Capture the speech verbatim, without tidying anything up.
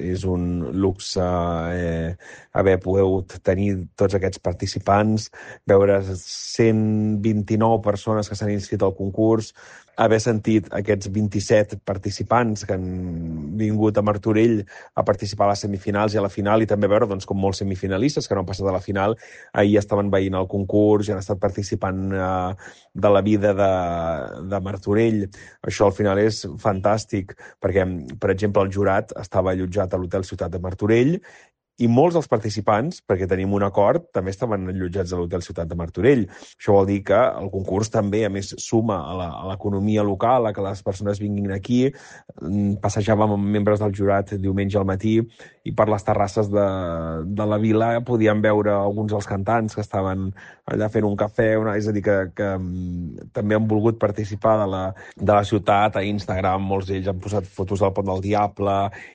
és un luxe eh, haver pogut tenir tots aquests participants, veure cent vint-i-nou persones que s'han inscrit al concurs, haver sentit aquests vint-i-set participants que han vingut a Martorell a participar a les semifinals i a la final, i també veure doncs, com molts semifinalistes que no han passat a la final ahir estaven veient el concurs i han estat participant eh, de la vida de, de Martorell. Això al final és fantàstic, perquè, per exemple, el jurat estava allotjat a l'Hotel Ciutat de Martorell i molts dels participants, perquè tenim un acord, també estaven allotjats a l'Hotel Ciutat de Martorell. Això vol dir que el concurs també, a més, suma a la, a l'economia local, a que les persones vinguin aquí. Passejàvem amb membres del jurat diumenge al matí i per les terrasses de, de la vila podíem veure alguns dels cantants que estaven allà fent un cafè, una... és a dir, que, que també han volgut participar de la, de la ciutat. A Instagram molts d'ells han posat fotos del Pont del Diable